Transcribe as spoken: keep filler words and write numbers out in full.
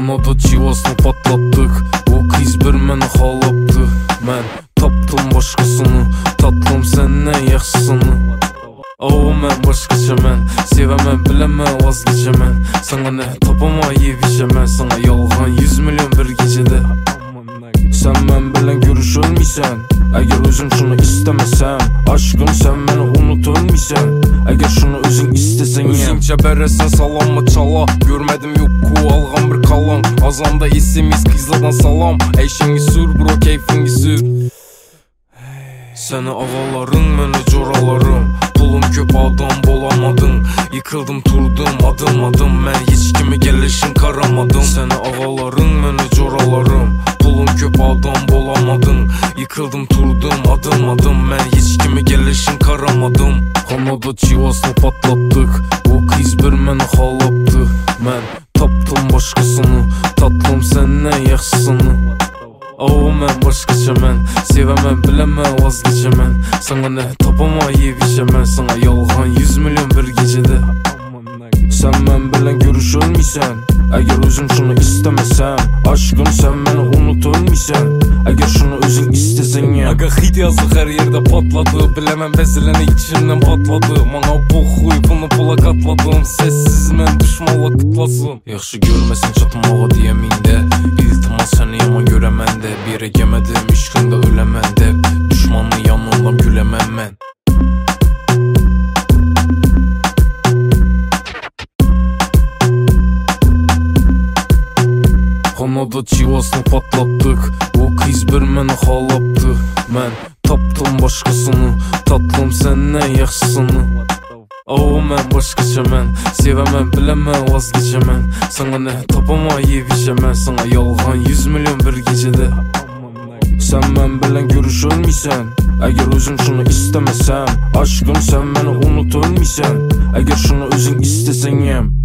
Xonada çivasını patlattık. O kız bir məni xalapdı. Mən tapdım başqasını, tatlım səndən yaxşısını. O mən başqaca mən, sevəmən biləmən vazgeçəmən. Sana nə tapamayıb işəmən, sana yalğan yüz milyon bir gecədə. Sen mən bilən görüş ölməysən, əgər özün şunu istəməsən. Aşkım sen məni unut ölməysən, əgər şunu özün istəsən. Özün çəbərəsən salamma çala, görmədim yok ku alğan bir kalan. Azamda esimiz kızlardan salam, eşingi sür bro keyfingi sür. Səni ağaların mənə coralarım, pulum köp adam bolamadın. Yıkıldım turdum adım adım, mən hiç kimi gəlişin qaramadım. Səni ağaların mənə coralarım, pulum köp adam bolamadın. Yıkıldım turdum adım adım, mən hiç kimi gəlişin qaramadım. Xonada çivasını patlattık. O kız bir məni xalapdı. Mən tapdım başqasını, tatlım səndən yaxşısını. O mən başqaca mən, sevəmən biləmən vazgeçəmən. Sana nə tapamayıb işəmən, sana yalğan yüz milyon bir gecədə. Sen mən bilən görüş ölməysən, əgər özün şunu istəməsən. Aşkım sen məni unut ölməysən, əgər şunu özün istəsən ya. Aga hit yazıq hər yerdə patladı, biləmən bəziləni içimdən patladı. Mana poxuy bunu pula qatladım, səssiz mən düşmanla qıtlasın. Yaxşı görməsin çatmağa deyəmində, İltimas səni yaman görəmən də. Bir yerə gəmədim işqində öləmən də, düşmanın yanından güləmən mən. Xonada çivasını patlattık. O kız bir məni xalapdı. Mən tapdım başqasını, tatlım səndən yaxşısını. O mən başqaca mən, sevəmən biləmən vazgeçəmən. Sana nə tapamayıb işəmən, sana yalğan yüz milyon bir gecədə. Sen mən bilən görüş ölməysən, əgər özün şunu istəməsən. Aşkım sen məni unut ölməysən, əgər şunu özün istəsən yəm.